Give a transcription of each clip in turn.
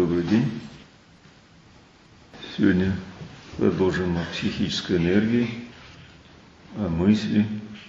Добрый день. Сегодня продолжим о психической энергии, о мысли.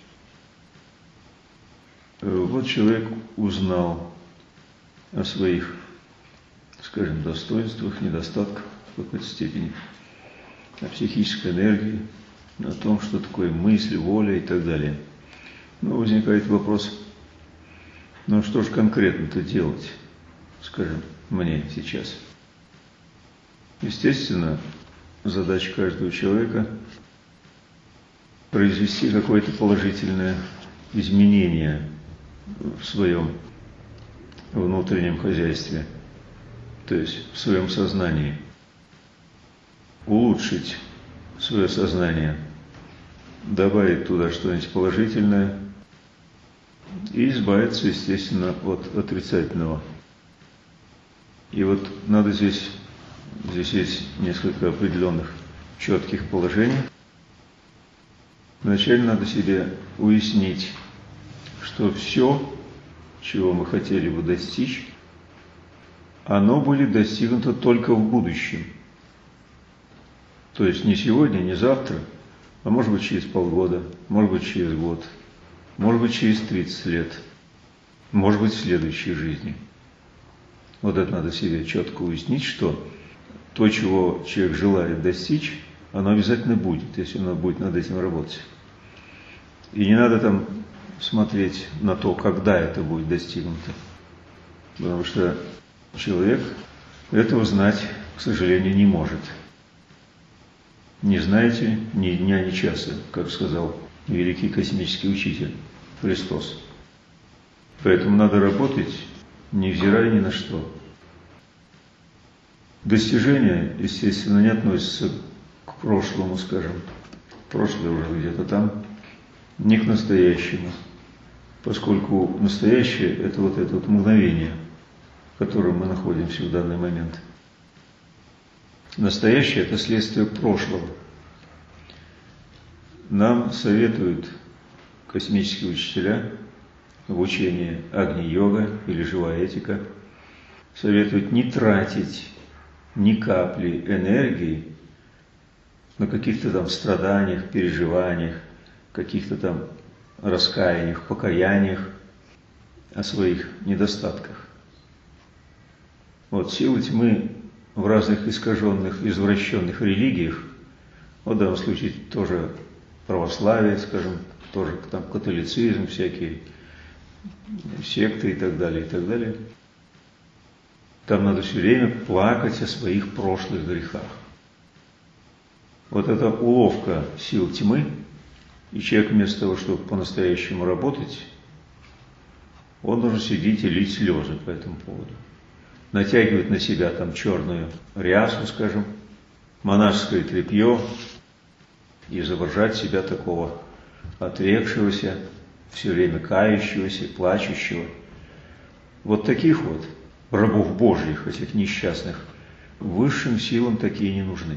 Вот человек узнал о своих, скажем, достоинствах, недостатках в какой-то степени, о психической энергии, о том, что такое мысль, воля и так далее. Но возникает вопрос, ну что же конкретно-то делать, скажем, мне сейчас? Естественно, задача каждого человека произвести какое-то положительное изменение в своем внутреннем хозяйстве, то есть в своем сознании, улучшить свое сознание, добавить туда что-нибудь положительное и избавиться, естественно, от отрицательного. И вот надо здесь есть несколько определенных четких положений. Вначале надо себе уяснить, что все, чего мы хотели бы достичь, оно будет достигнуто только в будущем. То есть не сегодня, не завтра, а может быть через полгода, может быть через год, может быть через 30 лет, может быть в следующей жизни. Вот это надо себе четко уяснить, что то, чего человек желает достичь, оно обязательно будет, если он будет над этим работать. И не надо там смотреть на то, когда это будет достигнуто. Потому что человек этого знать, к сожалению, не может. Не знаете ни дня, ни часа, как сказал великий космический учитель Христос. Поэтому надо работать, невзирая ни на что. Достижения, естественно, не относятся к прошлому, скажем. Прошлое уже где-то там, не к настоящему. Поскольку настоящее – это вот это вот мгновение, в котором мы находимся в данный момент. Настоящее – это следствие прошлого. Нам советуют космические учителя в учении Агни-йога или живая этика, советуют не тратить ни капли энергии на каких-то там страданиях, переживаниях, каких-то там раскаяниях, покаяниях о своих недостатках. Вот силы тьмы в разных искаженных, извращенных религиях, вот в данном случае тоже православие, скажем, тоже там католицизм, всякие секты и так далее, и так далее. Там надо все время плакать о своих прошлых грехах. Вот это уловка сил тьмы, и человек вместо того, чтобы по-настоящему работать, он должен сидеть и лить слезы по этому поводу. Натягивать на себя там черную рясу, скажем, монашеское тряпье, и изображать себя такого отрекшегося, все время кающегося, плачущего. Вот таких вот рабов Божьих, этих несчастных, высшим силам такие не нужны.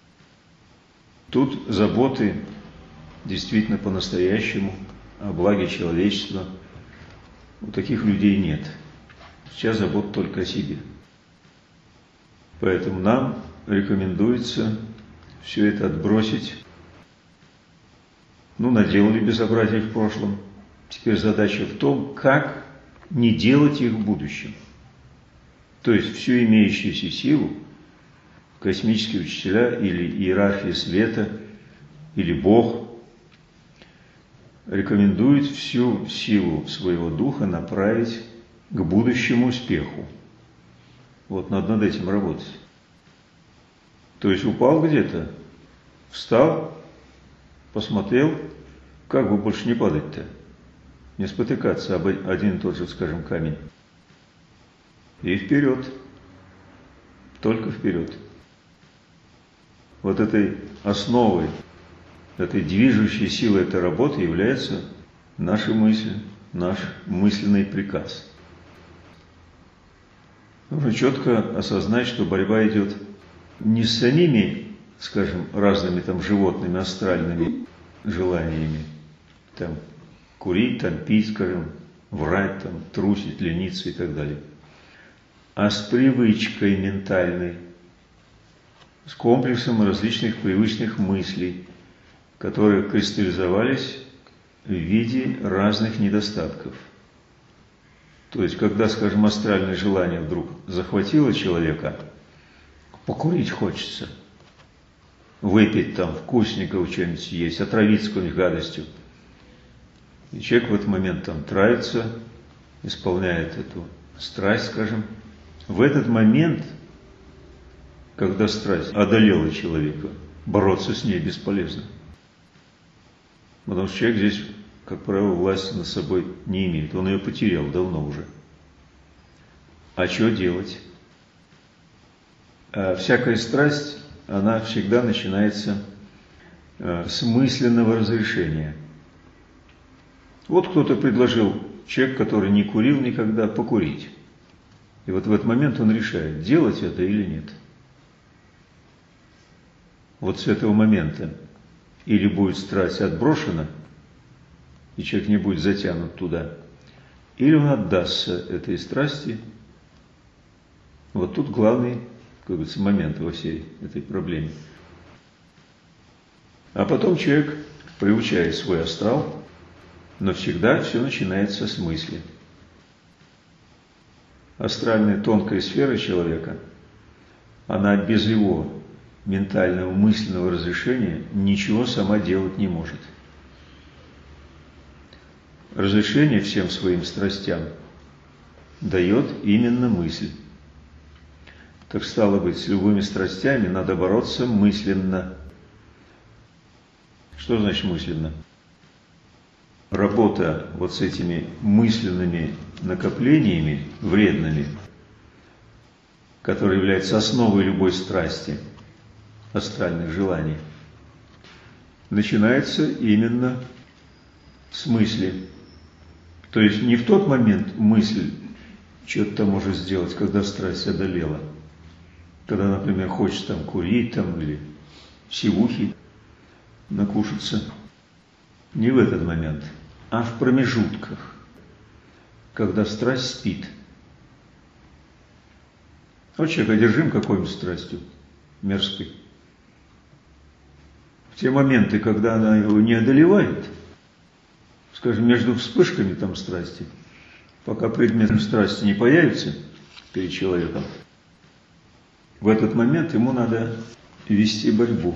Тут заботы действительно по-настоящему о благе человечества у таких людей нет. Сейчас забот только о себе. Поэтому нам рекомендуется все это отбросить. Наделали безобразий в прошлом. Теперь задача в том, как не делать их в будущем. То есть всю имеющуюся силу космические учителя или иерархия света, или Бог рекомендуют всю силу своего духа направить к будущему успеху. Вот надо над этим работать. То есть упал где-то, встал, посмотрел, как бы больше не падать-то, не спотыкаться об один и тот же, скажем, камень. И вперед, только вперед. Вот этой основой, этой движущей силой этой работы является наша мысль, наш мысленный приказ. Нужно четко осознать, что борьба идет не с самими, скажем, разными там животными, астральными желаниями, там курить, там пить, скажем, врать, там трусить, лениться и так далее, а с привычкой ментальной, с комплексом различных привычных мыслей, которые кристаллизовались в виде разных недостатков. То есть, когда, скажем, астральное желание вдруг захватило человека, покурить хочется, выпить там вкусненького что-нибудь съесть, отравиться какой-нибудь гадостью. И человек в этот момент там травится, исполняет эту страсть, скажем. В этот момент, когда страсть одолела человека, бороться с ней бесполезно. Потому что человек здесь, как правило, власти над собой не имеет. Он ее потерял давно уже. А что делать? Всякая страсть, она всегда начинается с мысленного разрешения. Вот кто-то предложил, человек, который не курил никогда, покурить. И вот в этот момент он решает, делать это или нет. Вот с этого момента или будет страсть отброшена, и человек не будет затянут туда, или он отдастся этой страсти. Вот тут главный, как говорится, момент во всей этой проблеме. А потом человек приучает свой астрал, но всегда все начинается с мысли. Астральная тонкая сфера человека, она без его ментального мысленного разрешения ничего сама делать не может. Разрешение всем своим страстям дает именно мысль. Так стало быть, с любыми страстями надо бороться мысленно. Что значит мысленно? Работа вот с этими мысленными накоплениями вредными, которые являются основой любой страсти, астральных желаний, начинается именно с мысли. То есть не в тот момент мысль что-то может сделать, когда страсть одолела. Когда, например, хочешь там курить там, или сивухи накушаться. Не в этот момент, а в промежутках, когда страсть спит. Вот человек одержим какой-нибудь страстью мерзкой. В те моменты, когда она его не одолевает, скажем, между вспышками там страсти, пока предмет страсти не появится перед человеком, в этот момент ему надо вести борьбу.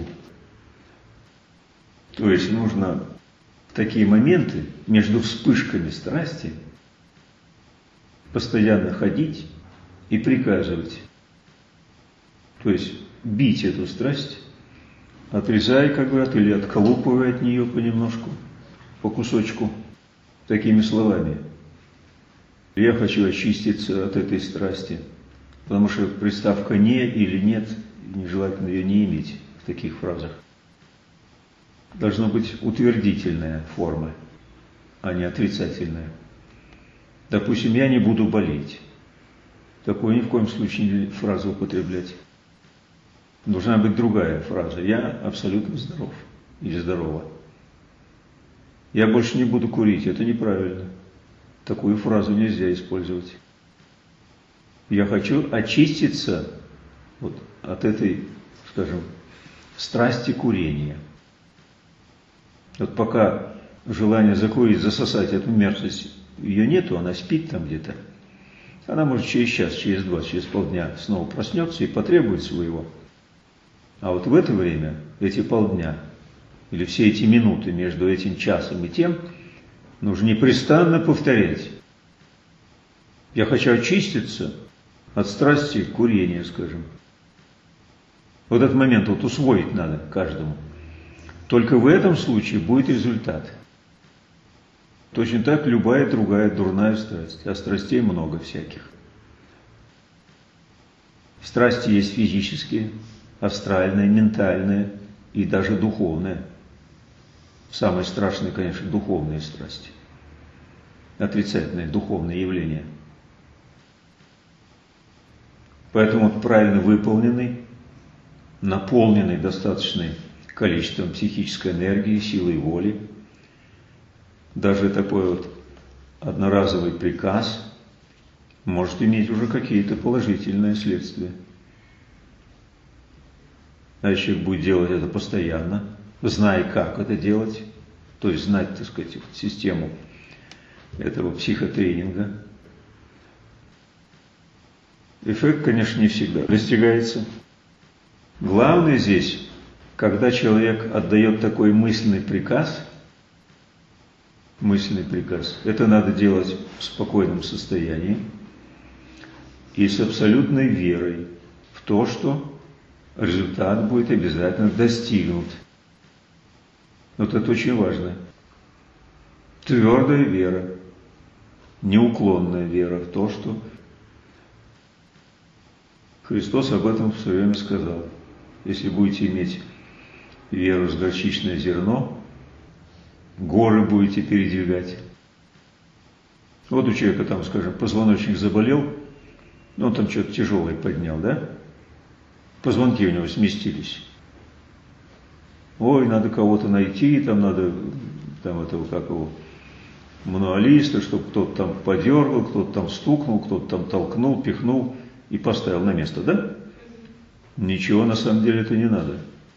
То есть нужно в такие моменты между вспышками страсти постоянно ходить и приказывать. То есть бить эту страсть, отрезая, как говорят, или отколупывая от нее понемножку, по кусочку, такими словами. Я хочу очиститься от этой страсти, потому что приставка «не» или «нет», нежелательно ее не иметь в таких фразах. Должна быть утвердительная форма, а не отрицательная. Допустим, я не буду болеть. Такую ни в коем случае не фразу употреблять. Должна быть другая фраза. Я абсолютно здоров или здорова. Я больше не буду курить. Это неправильно. Такую фразу нельзя использовать. Я хочу очиститься вот от этой, скажем, страсти курения. Вот пока желание закурить, засосать эту мерзость, ее нету, она спит там где-то. Она может через час, через два, через полдня снова проснется и потребует своего. А вот в это время, эти полдня, или все эти минуты между этим часом и тем, нужно непрестанно повторять. Я хочу очиститься от страсти курения, скажем. Вот этот момент вот усвоить надо каждому. Только в этом случае будет результат. Точно так любая другая дурная страсть. А страстей много всяких. Страсти есть физические, астральные, ментальные и даже духовные. Самые страшные, конечно, духовные страсти. Отрицательные духовные явления. Поэтому вот правильно выполненный, наполненный достаточным количеством психической энергии, силой воли, даже такой вот одноразовый приказ может иметь уже какие-то положительные следствия. А если человек будет делать это постоянно, зная, как это делать, то есть знать, так сказать, систему этого психотренинга, эффект, конечно, не всегда достигается. Главное здесь, когда человек отдает такой мысленный приказ, это надо делать в спокойном состоянии и с абсолютной верой в то, что результат будет обязательно достигнут. Вот это очень важно. Твердая вера, неуклонная вера в то, что Христос об этом в свое время сказал. Если будете иметь веру с горчичное зерно, горы будете передвигать. Вот у человека там, скажем, позвоночник заболел, он там что-то тяжелое поднял, да? Позвонки у него сместились. Ой, надо кого-то найти, там надо, мануалиста, чтобы кто-то там подергал, кто-то там стукнул, кто-то там толкнул, пихнул и поставил на место, да? Ничего на самом деле это не надо.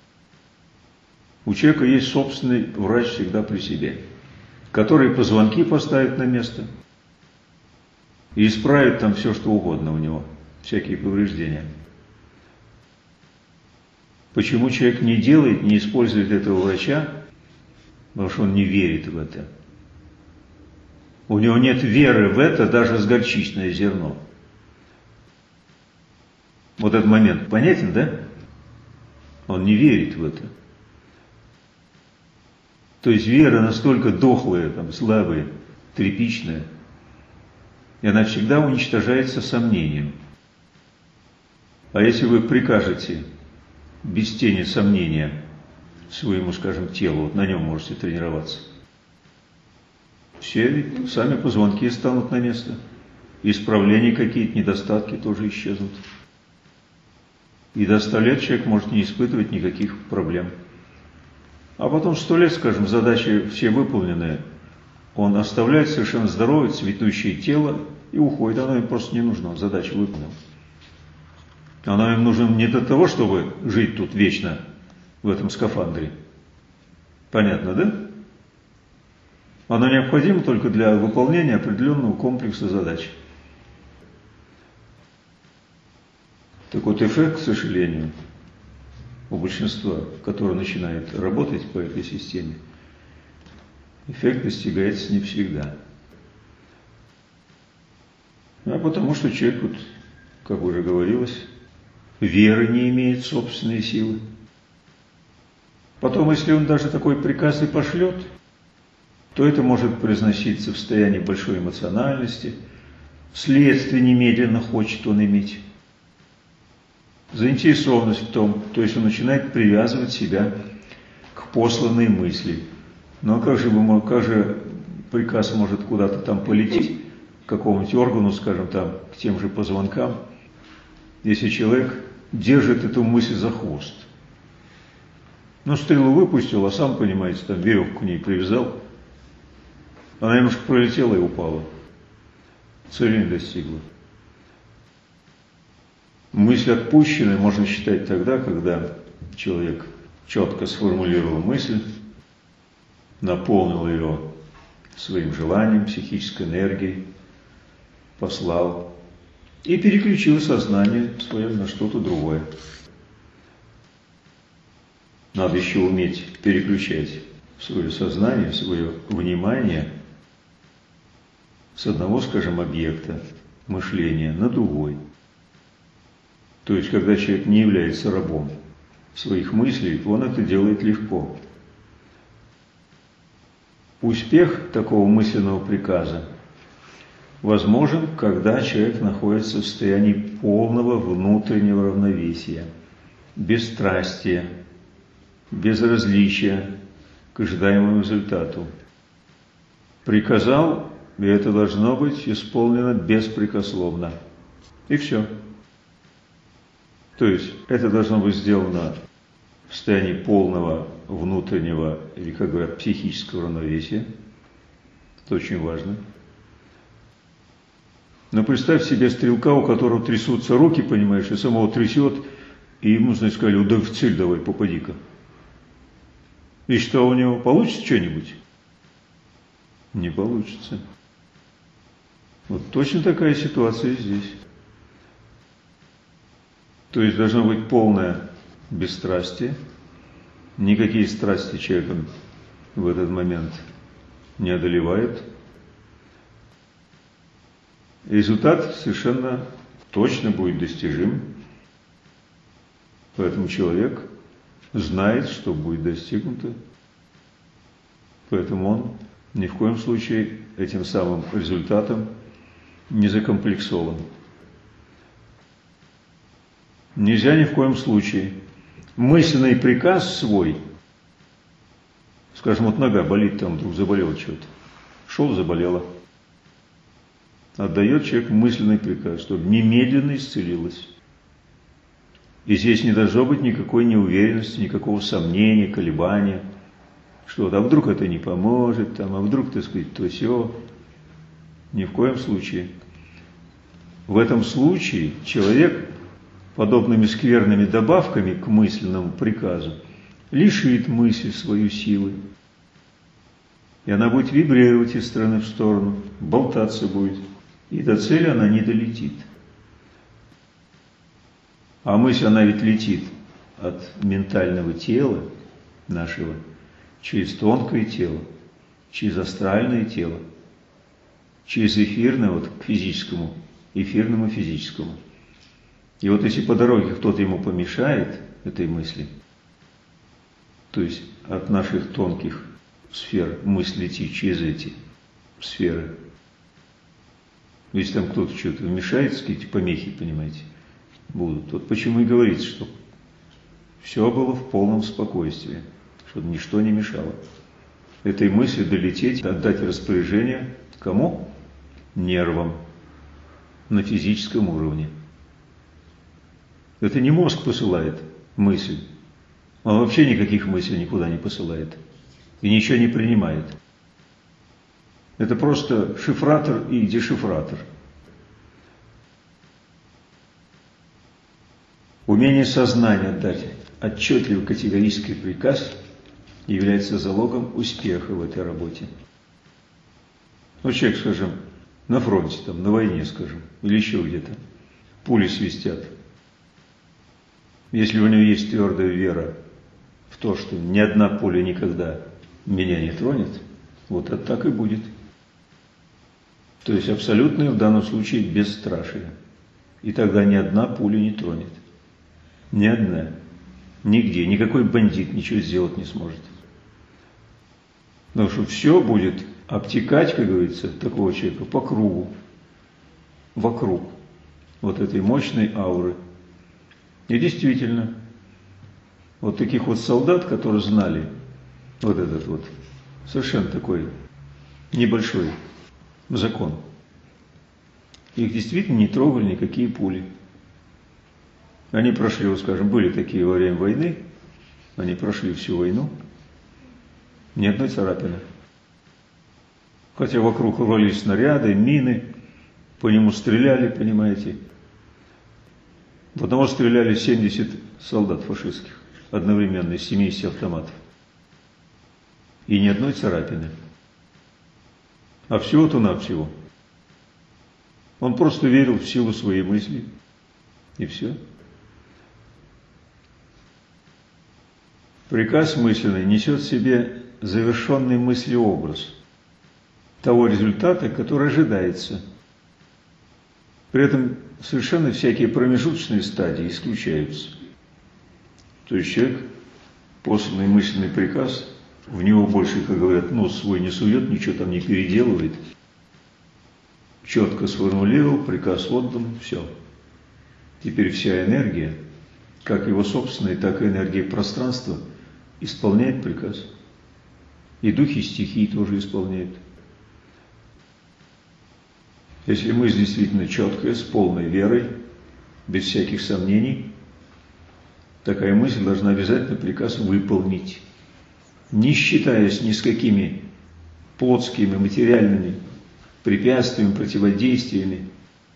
У человека есть собственный врач всегда при себе, который позвонки поставит на место и исправит там все, что угодно у него, всякие повреждения. Почему человек не делает, не использует этого врача? Потому что он не верит в это. У него нет веры в это даже с горчичное зерно. Вот этот момент понятен, да? Он не верит в это. То есть вера настолько дохлая, там, слабая, тряпичная, и она всегда уничтожается сомнением. А если вы прикажете без тени сомнения своему, скажем, телу, вот на нем можете тренироваться, все сами позвонки станут на место, исправления какие-то, недостатки тоже исчезнут. И до 100 лет человек может не испытывать никаких проблем. А потом 100 лет, скажем, задачи все выполненные, он оставляет совершенно здоровое, цветущее тело и уходит. Оно им просто не нужно, он задачу выполнил. Оно им нужно не для того, чтобы жить тут вечно в этом скафандре. Понятно, да? Оно необходимо только для выполнения определенного комплекса задач. Так вот, эффект, к сожалению, у большинства, которое начинает работать по этой системе, эффект достигается не всегда. А потому что человек, вот, как уже говорилось, веры не имеет в собственные силы. Потом, если он даже такой приказ и пошлет, то это может произноситься в состоянии большой эмоциональности, следствие немедленно хочет он иметь. Заинтересованность в том, то есть он начинает привязывать себя к посланной мысли. Но как же приказ может куда-то там полететь, к какому-нибудь органу, скажем, там, к тем же позвонкам, если человек держит эту мысль за хвост. Ну, стрелу выпустил, а сам, понимаете, там веревку к ней привязал, она немножко пролетела и упала. Цели не достигла. Мысль отпущенная можно считать тогда, когда человек четко сформулировал мысль, наполнил ее своим желанием, психической энергией, послал и переключил сознание свое на что-то другое. Надо еще уметь переключать свое сознание, свое внимание с одного, скажем, объекта мышления на другой. То есть, когда человек не является рабом своих мыслей, он это делает легко. Успех такого мысленного приказа возможен, когда человек находится в состоянии полного внутреннего равновесия, бесстрастия, безразличия к ожидаемому результату. Приказал, и это должно быть исполнено беспрекословно. И все. То есть это должно быть сделано в состоянии полного внутреннего, или, как говорят, психического равновесия. Это очень важно. Но представь себе стрелка, у которого трясутся руки, понимаешь, и самого трясет, и ему, значит, сказали, да в цель давай, попади-ка. И что у него, получится что-нибудь? Не получится. Вот точно такая ситуация здесь. То есть должно быть полное бесстрастие, никакие страсти человеком в этот момент не одолевают. Результат совершенно точно будет достижим. Поэтому человек знает, что будет достигнуто. Поэтому он ни в коем случае этим самым результатом не закомплексован. Нельзя ни в коем случае мысленный приказ свой, скажем, вот нога болит, там вдруг заболело что-то, шел, заболело. Отдает человек мысленный приказ, чтобы немедленно исцелилось. И здесь не должно быть никакой неуверенности, никакого сомнения, колебания, что а вдруг это не поможет, там, а вдруг, так сказать, то сё. Ни в коем случае. В этом случае человек подобными скверными добавками к мысленному приказу лишит мысль свою силы. И она будет вибрировать из стороны в сторону, болтаться будет. И до цели она не долетит. А мысль, она ведь летит от ментального тела нашего через тонкое тело, через астральное тело, через эфирное вот, к физическому, эфирному физическому. И вот если по дороге кто-то ему помешает этой мысли, то есть от наших тонких сфер мысль летит через эти сферы, если там кто-то что-то вмешается, какие-то помехи, понимаете, будут. Вот почему и говорится, что все было в полном спокойствии, чтобы ничто не мешало. Этой мысли долететь, отдать распоряжение кому? Нервам на физическом уровне. Это не мозг посылает мысль. Он вообще никаких мыслей никуда не посылает. И ничего не принимает. Это просто шифратор и дешифратор. Умение сознания дать отчетливый категорический приказ является залогом успеха в этой работе. Ну, человек, скажем, на фронте, там, на войне, скажем, или еще где-то, пули свистят. Если у него есть твердая вера в то, что ни одна пуля никогда меня не тронет, вот это так и будет. То есть абсолютное в данном случае бесстрашие. И тогда ни одна пуля не тронет. Ни одна. Нигде. Никакой бандит ничего сделать не сможет. Потому что все будет обтекать, как говорится, такого человека по кругу. Вокруг вот этой мощной ауры. И действительно, вот таких вот солдат, которые знали вот этот вот совершенно такой небольшой закон, их действительно не трогали никакие пули. Они прошли, вот скажем, были такие во время войны, они прошли всю войну, ни одной царапины. Хотя вокруг рвались снаряды, мины, по нему стреляли, понимаете. В одного стреляли 70 солдат фашистских одновременно из 70 автоматов. И ни одной царапины. А всего-то-навсего. Он просто верил в силу своей мысли. И все. Приказ мысленный несет в себе завершенный мыслеобраз того результата, который ожидается. При этом совершенно всякие промежуточные стадии исключаются. То есть человек, посланный мысленный приказ, в него больше, как говорят, нос свой не сует, ничего там не переделывает. Четко сформулировал, приказ отдан, все. Теперь вся энергия, как его собственная, так и энергия пространства, исполняет приказ. И духи стихии тоже исполняют. Если мысль действительно четкая, с полной верой, без всяких сомнений, такая мысль должна обязательно приказ выполнить, не считаясь ни с какими плотскими, материальными препятствиями, противодействиями,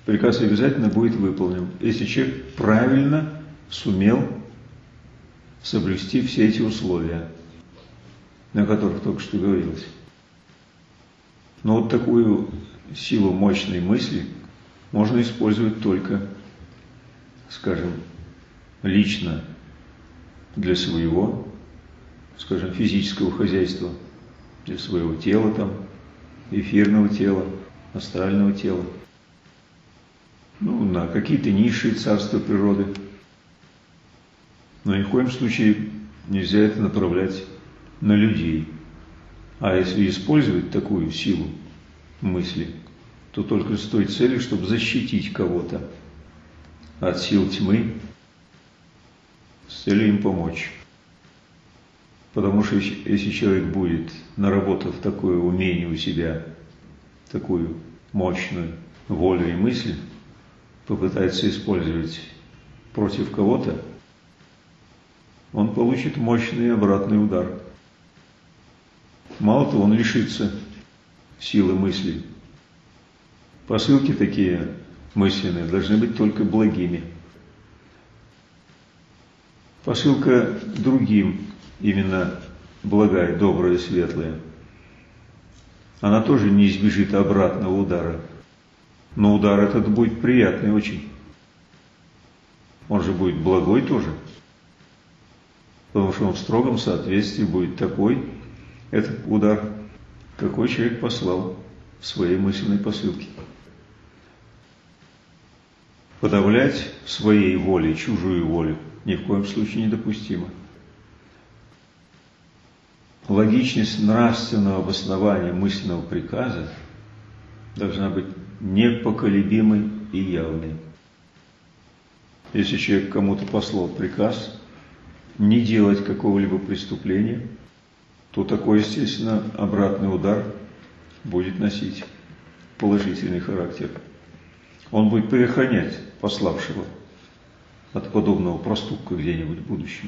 приказ обязательно будет выполнен, если человек правильно сумел соблюсти все эти условия, о которых только что говорилось. Но вот такую силу мощной мысли можно использовать только, скажем, лично для своего, скажем, физического хозяйства, для своего тела там, эфирного тела, астрального тела, на какие-то низшие царства природы. Но ни в коем случае нельзя это направлять на людей. А если использовать такую силу мысли, то только с той целью, чтобы защитить кого-то от сил тьмы, с целью им помочь. Потому что если человек будет, наработав такое умение у себя, такую мощную волю и мысль, попытается использовать против кого-то, он получит мощный обратный удар. Мало того, он лишится силы мысли. Посылки такие мысленные должны быть только благими. Посылка другим, именно благая, добрая, светлая, она тоже не избежит обратного удара. Но удар этот будет приятный очень. Он же будет благой тоже. Потому что он в строгом соответствии будет такой, этот удар, какой человек послал в своей мысленной посылке. Подавлять своей волей чужую волю ни в коем случае недопустимо. Логичность нравственного обоснования мысленного приказа должна быть непоколебимой и явной. Если человек кому-то послал приказ не делать какого-либо преступления, то такой, естественно, обратный удар будет носить положительный характер. Он будет предохранять пославшего от подобного проступка где-нибудь в будущем.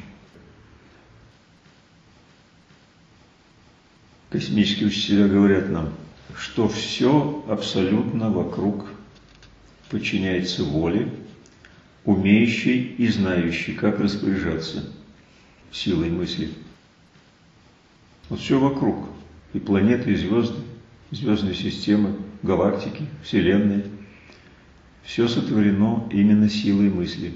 Космические учителя говорят нам, что все абсолютно вокруг подчиняется воле, умеющей и знающей, как распоряжаться силой мысли. Вот все вокруг, и планеты, и звезды, звездные системы, галактики, вселенные, все сотворено именно силой мысли.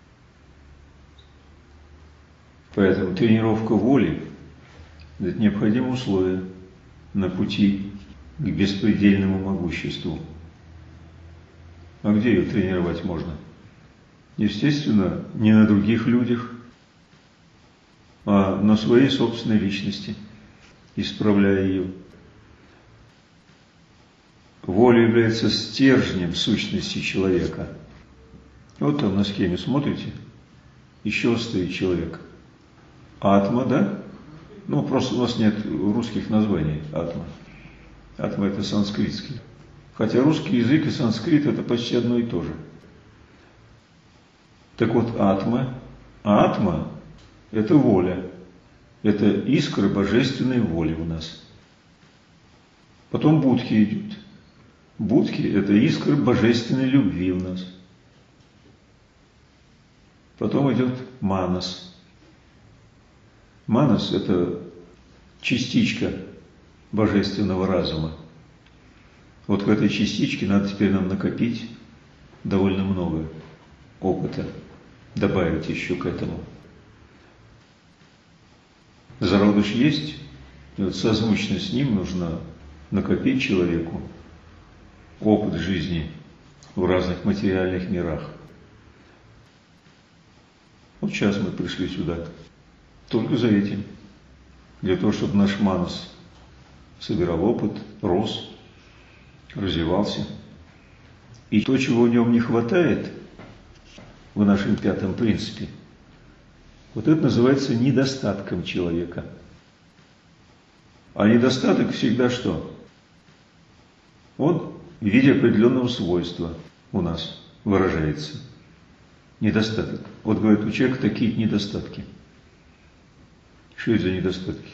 Поэтому тренировка воли – это необходимое условие на пути к беспредельному могуществу. А где ее тренировать можно? Естественно, не на других людях, а на своей собственной личности, исправляя ее. Воля является стержнем сущности человека. Вот там на схеме смотрите, еще стоит человек. Атма, да? Просто у нас нет русских названий атма. Атма – это санскритский. Хотя русский язык и санскрит – это почти одно и то же. Так вот, атма – это воля. Это искра божественной воли у нас. Потом будхи идут. Будхи – это искра божественной любви у нас. Потом идет манас. Манас – это частичка божественного разума. Вот в этой частичке надо теперь нам накопить довольно много опыта, добавить еще к этому. Зародыш есть, и вот созвучно с ним нужно накопить человеку опыт жизни в разных материальных мирах. Вот сейчас мы пришли сюда только за этим, для того, чтобы наш манас собирал опыт, рос, развивался. И то, чего в нем не хватает в нашем пятом принципе, вот это называется недостатком человека. А недостаток всегда что? Он в виде определенного свойства у нас выражается. Недостаток. Вот говорят, у человека такие недостатки. Что это за недостатки?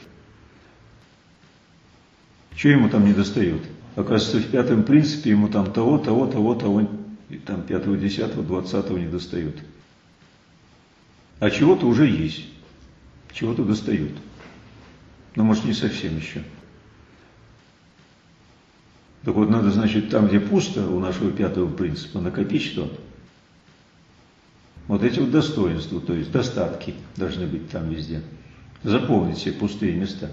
Что ему там недостает? Оказывается, в пятом принципе ему там того и там 5, 10, 20 не достает. А чего-то уже есть, чего-то достает. Но может не совсем еще. Так вот надо, значит, там, где пусто у нашего 5-го принципа, накопить что? Вот эти вот достоинства, то есть достатки должны быть там везде. Заполнить все пустые места.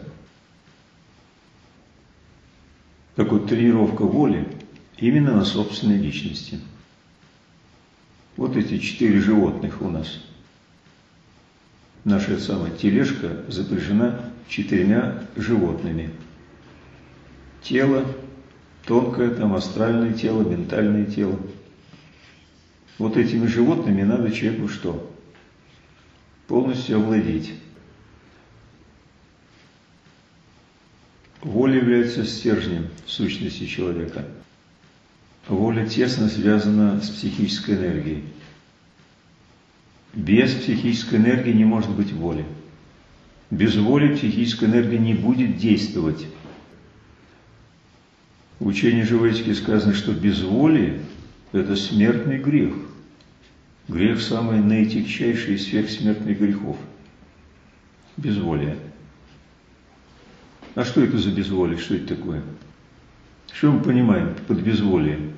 Так вот, тренировка воли именно на собственной личности. Вот эти 4 животных у нас. Наша самая тележка запряжена 4 животными. Тело, тонкое, там астральное тело, ментальное тело. Вот этими животными надо человеку что? Полностью овладеть. Воля является стержнем сущности человека. Воля тесно связана с психической энергией. Без психической энергии не может быть воли. Без воли психическая энергия не будет действовать. В учении живой этики сказано, что без воли – это смертный грех. Грех самый наитягчайший из всех смертных грехов. Безволие. А что это за безволие? Что это такое? Что мы понимаем под безволием?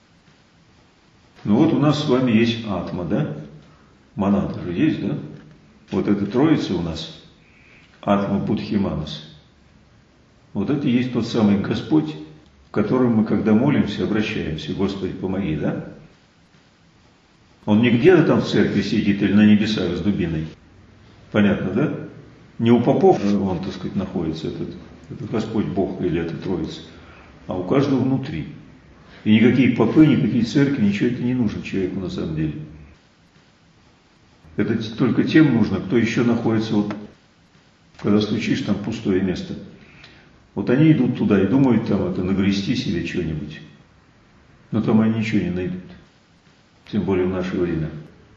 Ну вот у нас с вами есть атма, да? Монада же есть, да? Вот эта троица у нас, атма, будхи, манас. Вот это и есть тот самый Господь, к которому мы, когда молимся, обращаемся. Господи, помоги, да? Он не где-то там в церкви сидит или на небесах с дубиной. Понятно, да? Не у попов он, так сказать, находится, этот Господь Бог или эта Троица, а у каждого внутри. И никакие попы, никакие церкви, ничего это не нужно человеку на самом деле. Это только тем нужно, кто еще находится, вот, когда стучишь, там пустое место. Вот они идут туда и думают там это нагрести себе что-нибудь. Но там они ничего не найдут. Тем более в наше время.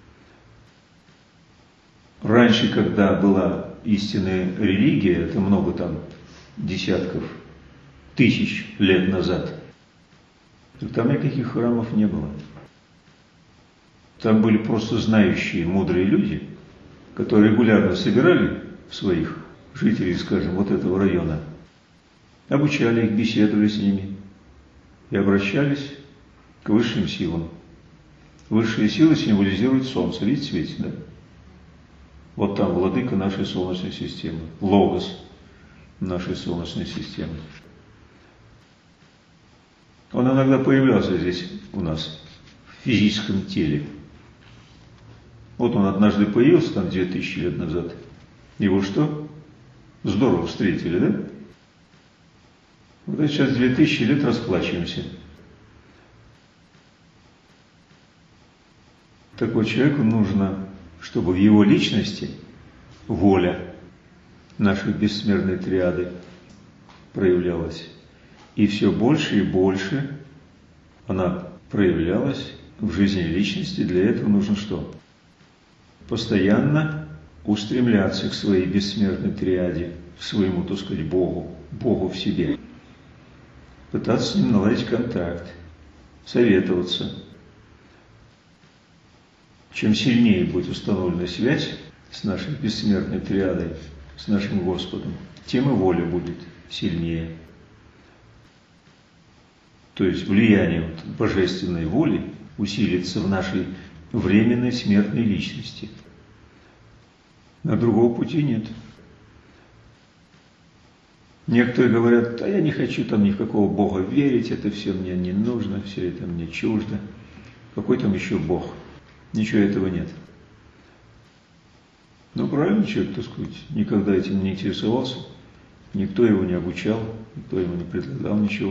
Раньше, когда была истинная религия, это много там десятков, тысяч лет назад, там никаких храмов не было. Там были просто знающие, мудрые люди, которые регулярно собирали своих жителей, скажем, вот этого района, обучали их, беседовали с ними и обращались к высшим силам. Высшие силы символизируют Солнце, видите, светит, да? Вот там владыка нашей Солнечной системы, Логос нашей Солнечной системы. Он иногда появлялся здесь у нас, в физическом теле. Вот он однажды появился, там 2000 лет назад. Его что? Здорово встретили, да? Вот сейчас 2000 лет расплачиваемся. Так вот, человеку нужно, чтобы в его личности воля нашей бессмертной триады проявлялась. И все больше и больше она проявлялась в жизни личности. Для этого нужно что? Постоянно устремляться к своей бессмертной триаде, к своему, так сказать, Богу, Богу в себе. Пытаться с ним наладить контакт, советоваться. Чем сильнее будет установлена связь с нашей бессмертной триадой, с нашим Господом, тем и воля будет сильнее. То есть влияние божественной воли усилится в нашей временной смертной личности. На другого пути нет. Некоторые говорят, а я не хочу там ни в какого Бога верить, это все мне не нужно, все это мне чуждо. Какой там еще Бог? Ничего этого нет. Ну, правильно человек, так сказать, никогда этим не интересовался, никто его не обучал, никто ему не предлагал ничего.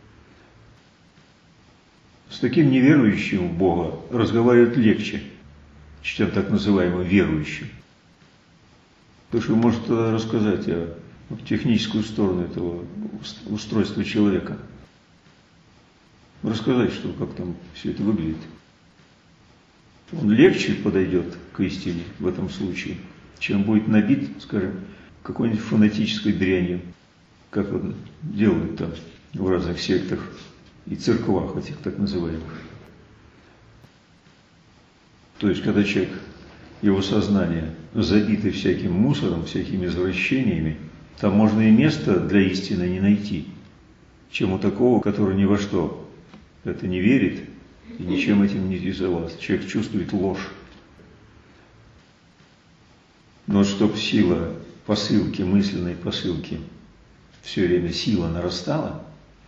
С таким неверующим в Бога разговаривать легче, чем так называемым верующим. Потому что может рассказать о техническую сторону этого устройства человека. Рассказать, что как там все это выглядит. Он легче подойдет к истине в этом случае, чем будет набит, скажем, какой-нибудь фанатической дрянью, как он делает там в разных сектах и церквах этих так называемых. То есть, когда человек, его сознание забито всяким мусором, всякими извращениями, там можно и места для истины не найти, чем у такого, который ни во что это не верит и ничем этим не интересовался. Человек чувствует ложь. Но чтобы сила посылки, мысленной посылки, все время сила нарастала,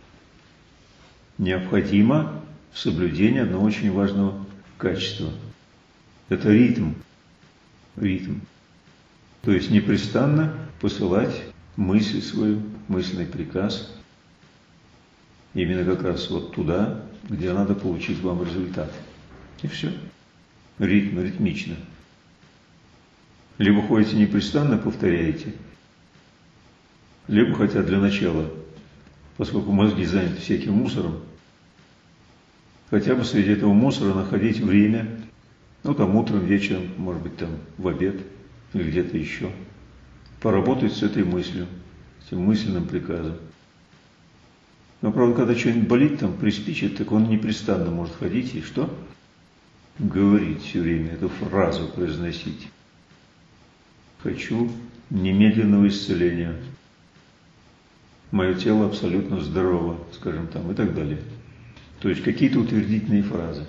необходимо соблюдение одного очень важного качества. Это ритм. Ритм. То есть непрестанно посылать мысль свою, мысленный приказ именно как раз вот туда, где надо получить вам результат. И все. Ритм, ритмично. Либо ходите непрестанно, повторяете, либо хотя для начала, поскольку мозги заняты всяким мусором, хотя бы среди этого мусора находить время, ну там утром, вечером, может быть там в обед или где-то еще, поработать с этой мыслью, с этим мысленным приказом. Но, правда, когда что-нибудь болит, там приспичит, так он непрестанно может ходить и что? Говорить все время, эту фразу произносить. Хочу немедленного исцеления. Мое тело абсолютно здорово, скажем там, и так далее. То есть какие-то утвердительные фразы.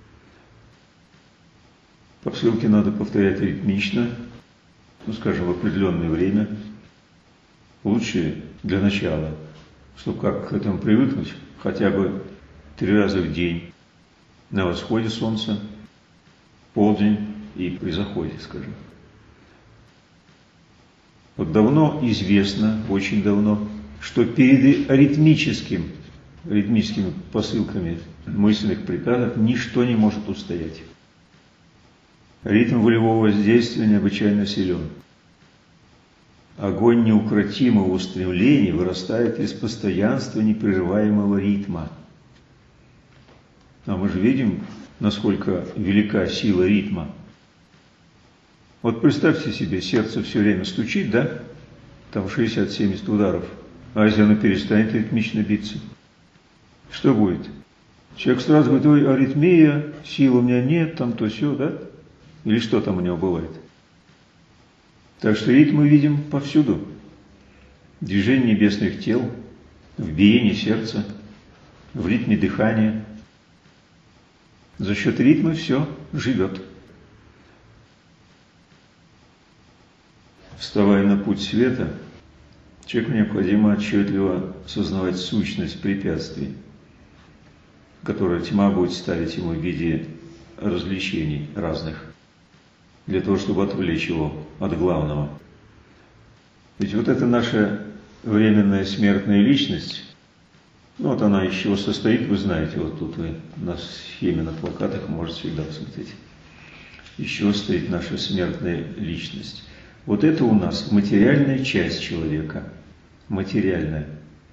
Посылки надо повторять ритмично, ну, скажем, в определенное время. Лучше для начала, чтобы как к этому привыкнуть, хотя бы 3 раза в день. На восходе солнца, полдень и при заходе, скажем. Вот давно известно, очень давно, что перед ритмическими посылками мысленных приказов ничто не может устоять. Ритм волевого воздействия необычайно силен. Огонь неукротимого устремления вырастает из постоянства непрерываемого ритма. А мы же видим, насколько велика сила ритма. Вот представьте себе, сердце все время стучит, да? Там 60-70 ударов. А если оно перестанет ритмично биться? Что будет? Человек сразу говорит: ой, аритмия, сил у меня нет, там то сё, да? Или что там у него бывает? Так что ритм мы видим повсюду. Движение небесных тел, в биении сердца, в ритме дыхания. За счет ритма все живет. Вставая на путь света, человеку необходимо отчетливо осознавать сущность препятствий, которые тьма будет ставить ему в виде развлечений разных, для того, чтобы отвлечь его от главного. Ведь вот эта наша временная смертная личность, ну вот она из чего состоит, вы знаете, вот тут вы на схеме, на плакатах можете всегда посмотреть. Из чего стоит наша смертная личность. Вот это у нас материальная часть человека. Материальная.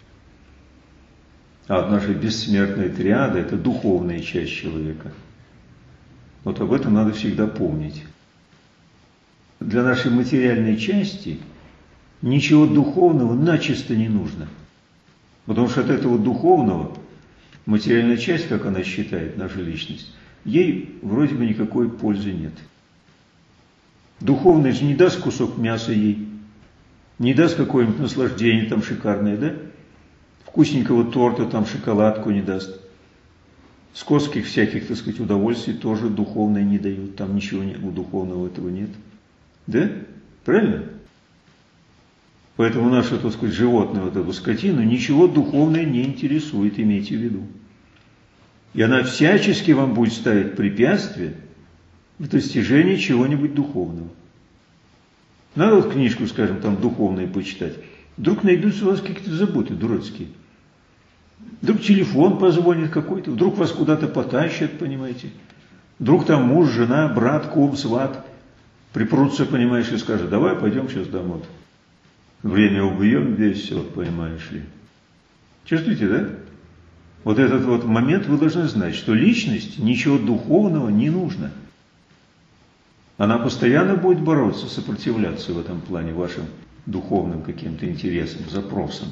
А вот наша бессмертная триада – это духовная часть человека. Вот об этом надо всегда помнить. Для нашей материальной части ничего духовного начисто не нужно. Потому что от этого духовного, материальная часть, как она считает, наша личность, ей вроде бы никакой пользы нет. Духовный же не даст кусок мяса ей, не даст какое-нибудь наслаждение там шикарное, да? Вкусненького торта, там шоколадку не даст. Скотских всяких, так сказать, удовольствий тоже духовное не дают, там ничего у духовного этого нет. Да? Правильно? Поэтому нашу, так сказать, животное, вот эту скотину, ничего духовное не интересует, имейте в виду. И она всячески вам будет ставить препятствия в достижении чего-нибудь духовного. Надо вот книжку, скажем, там духовную почитать. Вдруг найдутся у вас какие-то заботы дурацкие. Вдруг телефон позвонит какой-то, вдруг вас куда-то потащат, понимаете. Вдруг там муж, жена, брат, кум, сват припрутся, понимаешь, и скажут: давай пойдем сейчас домой. Время убьем весь, вот, понимаешь ли. Чувствуете, да? Вот этот вот момент вы должны знать, что личность ничего духовного не нужно. Она постоянно будет бороться, сопротивляться в этом плане вашим духовным каким-то интересам, запросам.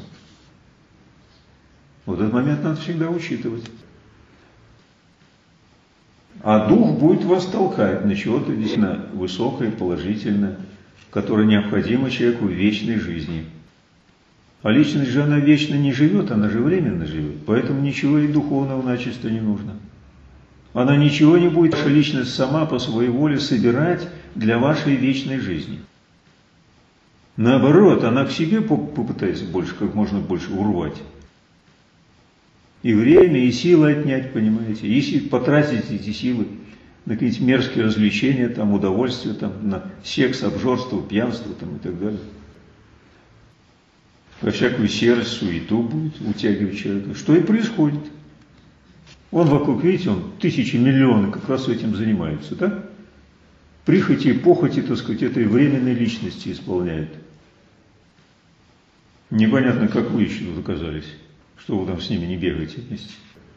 Вот этот момент надо всегда учитывать. А дух будет вас толкать на чего-то действительно высокое, положительное, которое необходимо человеку в вечной жизни. А личность же она вечно не живет, она же временно живет. Поэтому ничего и духовного начисто не нужно. Она ничего не будет, ваша личность сама по своей воле собирать для вашей вечной жизни. Наоборот, она к себе попытается больше, как можно больше урвать. И время, и силы отнять, понимаете. Если потратить эти силы на какие-то мерзкие развлечения, там, удовольствие, там, на секс, обжорство, пьянство там, и так далее. Во всякую серость, суету будет утягивать человека. Что и происходит. Он вокруг, видите, он тысячи, миллионы как раз этим занимаются, да? Прихоти и похоти, так сказать, этой временной личности исполняет. Непонятно, как вы еще тут оказались, что вы там с ними не бегаете вместе.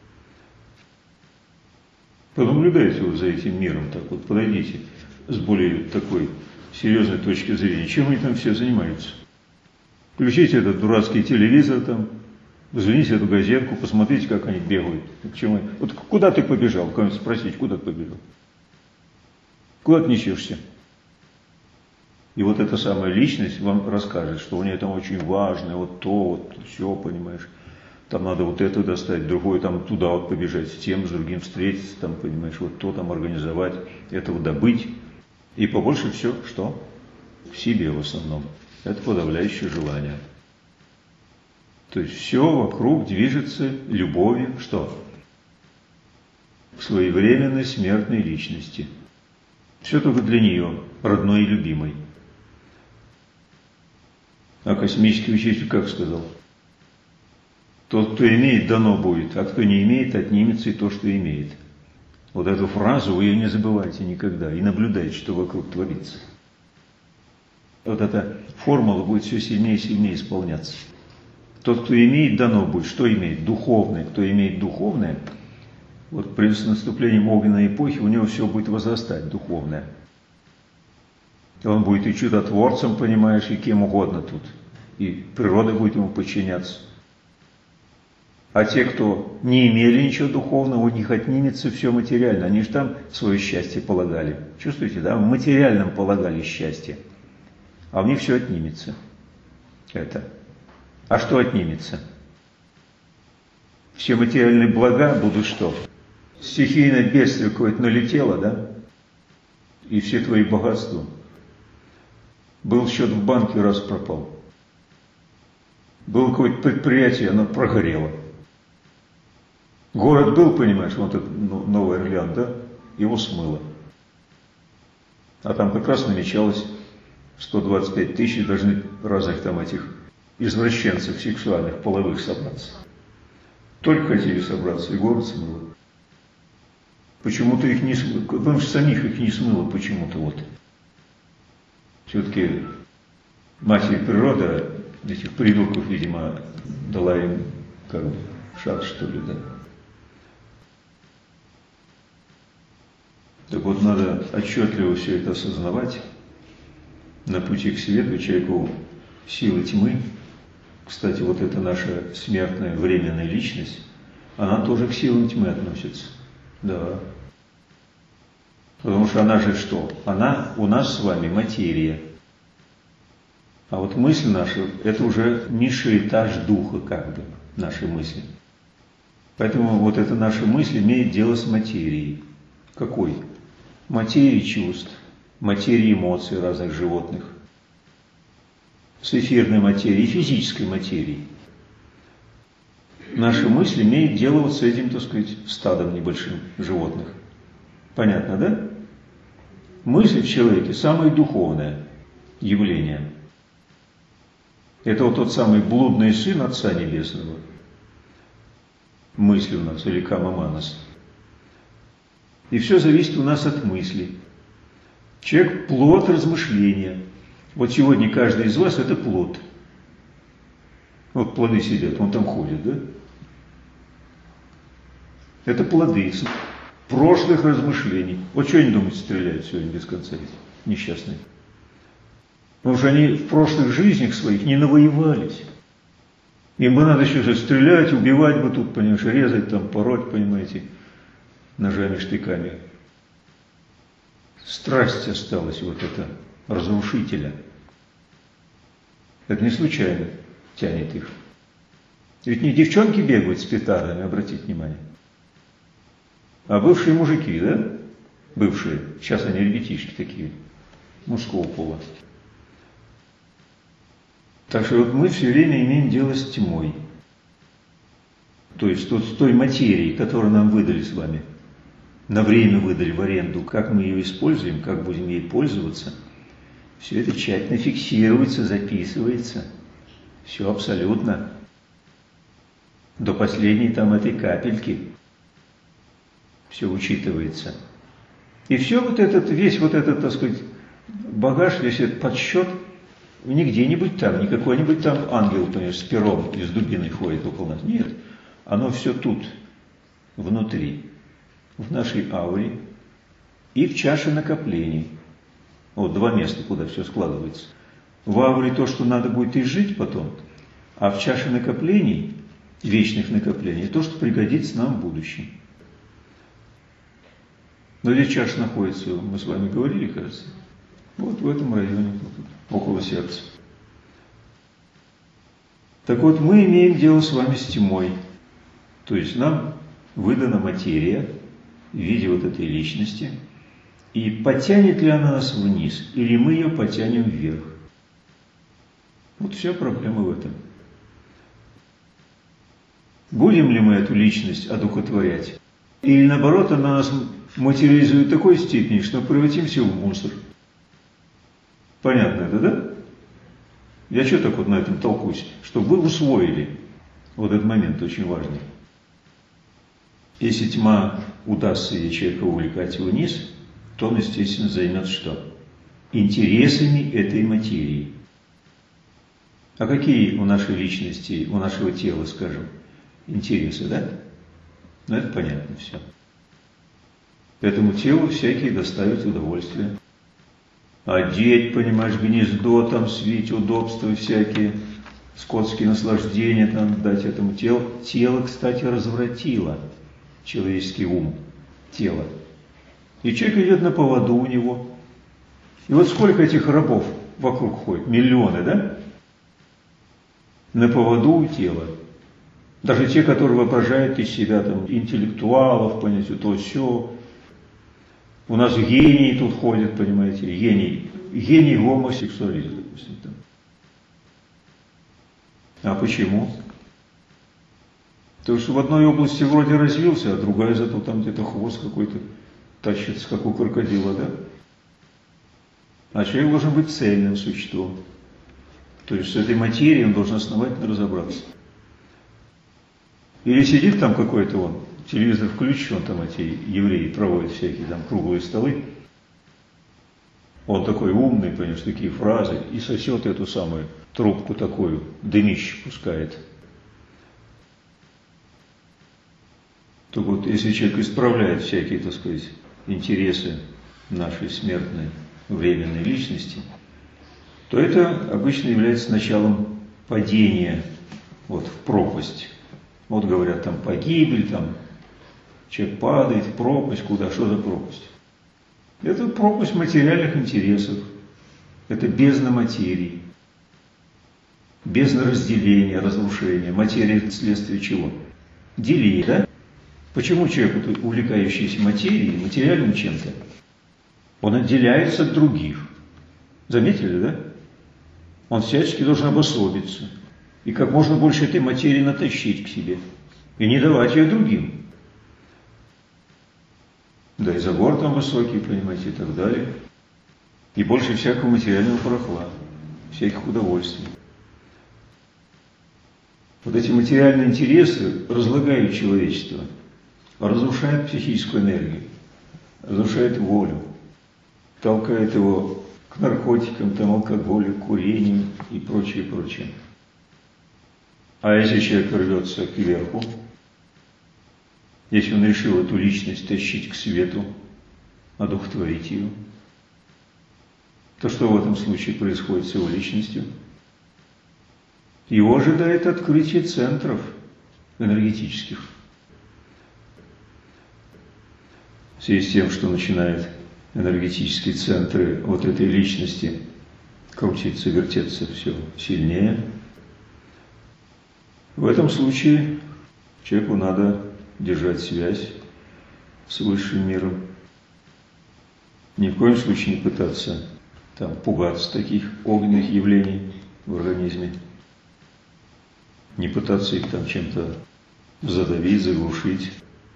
Понаблюдайте вот за этим миром, так вот, подойдите с более такой серьезной точки зрения. Чем они там все занимаются? Включите этот дурацкий телевизор там, взгляните эту газетку, посмотрите, как они бегают. Вот куда ты побежал? Кого-нибудь спросить, куда ты побежал? Куда ты несешься? И вот эта самая личность вам расскажет, что у нее там очень важное, вот то, вот все, понимаешь. Там надо вот это достать, другое там туда вот побежать, с тем, с другим встретиться, там, понимаешь, вот то там организовать, этого добыть. И побольше все, что? В себе в основном. Это подавляющее желание. То есть все вокруг движется любовью, что? К своевременной смертной личности. Все только для нее, родной и любимой. А космический учитель как сказал? Тот, кто имеет, дано будет, а кто не имеет, отнимется и то, что имеет. Вот эту фразу вы ее не забывайте никогда и наблюдайте, что вокруг творится. Вот эта формула будет все сильнее и сильнее исполняться. Тот, кто имеет, дано будет. Что имеет? Духовное. Кто имеет духовное, вот при наступлении огненной эпохи у него все будет возрастать, духовное. Он будет и чудотворцем, понимаешь, и кем угодно тут. И природа будет ему подчиняться. А те, кто не имели ничего духовного, у них отнимется все материально. Они же там свое счастье полагали. Чувствуете, да? В материальном полагали счастье. А у них все отнимется. Это. А что отнимется? Все материальные блага будут что? Стихийное бедствие какое-то налетело, да? И все твои богатства. Был счет в банке, раз пропал. Было какое-то предприятие, оно прогорело. Город был, понимаешь, вот этот Новый Орлеан, да? Его смыло. А там как раз намечалось 125 тысяч, должны разных там этих извращенцев сексуальных, половых собраться. Только хотели собраться, и город смыло. Почему-то их не смыло, потому что самих их не смыло почему-то вот. Все-таки Матерь Природа этих придурков, видимо, дала им как бы шанс, что ли, да. Так вот, надо отчетливо все это осознавать. На пути к свету человеку силы тьмы, кстати, вот эта наша смертная временная личность, она тоже к силам тьмы относится. Да. Потому что она же что? Она у нас с вами материя. А вот мысль наша, это уже низший этаж духа, как бы, наши мысли. Поэтому вот эта наша мысль имеет дело с материей. Какой? Материи чувств, материи эмоций разных животных, с эфирной материей и физической материей. Наша мысль имеет дело вот с этим, так сказать, стадом небольшим животных. Понятно, да? Мысль в человеке самое духовное явление. Это вот тот самый блудный сын Отца Небесного. Мысль у нас, или Кама Манас. И все зависит у нас от мысли. Человек – плод размышления. Вот сегодня каждый из вас – это плод. Вот плоды сидят, он там ходит, да? Это плоды прошлых размышлений. Вот что они думают, стреляют сегодня без конца эти несчастные? Потому что они в прошлых жизнях своих не навоевались. Им бы надо еще стрелять, убивать бы тут, понимаешь, резать, там, пороть, понимаете, ножами, штыками. страсть осталась вот эта разрушителя. Это не случайно тянет их. Ведь не девчонки бегают с петардами, обратите внимание, а бывшие мужики, да? Бывшие, сейчас они ребятишки такие, мужского пола. Так что вот мы все время имеем дело с тьмой. То есть с той материей, которую нам выдали с вами, на время выдали в аренду, как мы ее используем, как будем ей пользоваться, все это тщательно фиксируется, записывается. Все абсолютно. До последней там этой капельки. Все учитывается. И все вот этот, весь вот этот, так сказать, багаж, весь этот подсчет, не где-нибудь там, не какой-нибудь там ангел, понимаешь, с пером и с дубиной ходит около нас. Нет. Оно все тут, внутри, в нашей ауре и в чаше накоплений. Вот два места, куда все складывается. В ауре то, что надо будет изжить потом, а в чаше накоплений, вечных накоплений, то, что пригодится нам в будущем. Но где чаша находится, мы с вами говорили, кажется, вот в этом районе, около сердца. Так вот, мы имеем дело с вами с тьмой. То есть нам выдана материя в виде вот этой личности, и потянет ли она нас вниз, или мы ее потянем вверх. Вот вся проблема в этом. Будем ли мы эту личность одухотворять? Или наоборот, она нас материализует в такой степени, что превратимся в мусор. Понятно это, да? Я что так вот на этом толкусь? Чтобы вы усвоили. Вот этот момент очень важный. Если тьма удастся ей человека увлекать вниз, то он, естественно, займется что? Интересами этой материи. А какие у нашей личности, у нашего тела, скажем, интересы, да? Ну, это понятно все. Этому телу всякие доставят удовольствие. Одеть, понимаешь, гнездо, там свить, удобства всякие, скотские наслаждения там дать этому телу. Тело, кстати, развратило человеческий ум, тело. И человек идет на поводу у него. И вот сколько этих рабов вокруг ходит? Миллионы, да? На поводу у тела. Даже те, которые воображают из себя там интеллектуалов, понимаете, то все. У нас гении тут ходят, понимаете, гений гомосексуализм, допустим. Там. А почему? Потому что в одной области вроде развился, а другая зато там где-то хвост какой-то тащится, как у крокодила, да? А человек должен быть цельным существом. То есть с этой материей он должен основательно разобраться. Или сидит там какой-то он, телевизор включен, там эти евреи проводят всякие там круглые столы. Он такой умный, понимаешь, такие фразы, и сосет эту самую трубку такую, дымище пускает. То вот если человек исправляет всякие, так сказать, интересы нашей смертной временной личности, то это обычно является началом падения вот, в пропасть. Вот говорят, там погибель, там человек падает в пропасть, куда, что за пропасть? Это пропасть материальных интересов, это бездна материи, бездна разделения, разрушения. Материя – это следствие чего? Деление, да? Почему человек, увлекающийся материей, материальным чем-то, он отделяется от других? Заметили, да? Он всячески должен обособиться. И как можно больше этой материи натащить к себе. И не давать ее другим. Да и забор там высокий, понимаете, и так далее. И больше всякого материального барахла, всяких удовольствий. Вот эти материальные интересы разлагают человечество, разрушают психическую энергию, разрушают волю, толкают его к наркотикам, там, алкоголю, курению и прочее, прочее. А если человек рвется кверху, если он решил эту личность тащить к свету, одухотворить ее, то что в этом случае происходит с его личностью? Его ожидает открытие центров энергетических. В связи с тем, что начинает энергетические центры вот этой личности крутиться, вертеться все сильнее. В этом случае человеку надо держать связь с высшим миром. Ни в коем случае не пытаться там пугаться таких огненных явлений в организме. Не пытаться их там чем-то задавить, заглушить.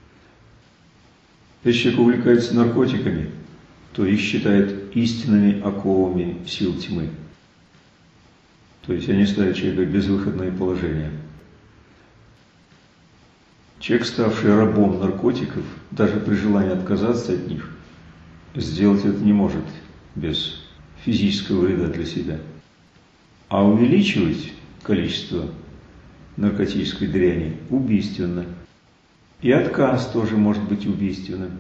Если человек увлекается наркотиками, то их считают истинными оковами сил тьмы. То есть они ставят человека в безвыходное положение. Человек, ставший рабом наркотиков, даже при желании отказаться от них, сделать это не может без физического вреда для себя. А увеличивать количество наркотической дряни убийственно. И отказ тоже может быть убийственным.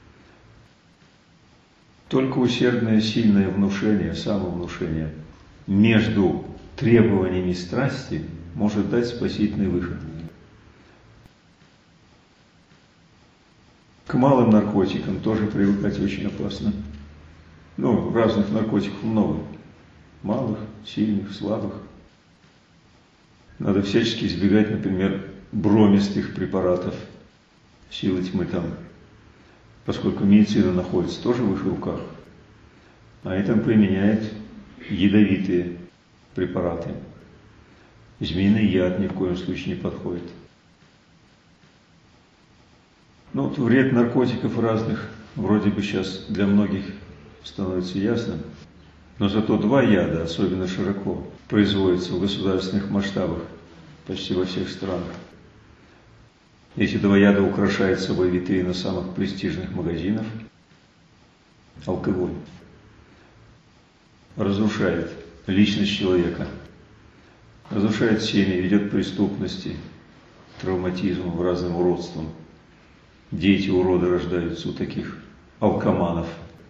Только усердное, сильное внушение, самовнушение между требованиями страсти может дать спасительный выход. К малым наркотикам тоже привыкать очень опасно. Разных наркотиков много. Малых, сильных, слабых. Надо всячески избегать, например, бромистых препаратов силы тьмы там, поскольку медицина находится тоже в их руках, а это применяет ядовитые препараты. Змеиный яд ни в коем случае не подходит. Вред наркотиков разных вроде бы сейчас для многих становится ясным, но зато два яда особенно широко производятся в государственных масштабах почти во всех странах. Эти два яда украшают собой витрины самых престижных магазинов. Алкоголь разрушает личность человека, разрушает семьи, ведет к преступности, травматизму, разным уродствам. Дети уроды рождаются у таких алкоманов.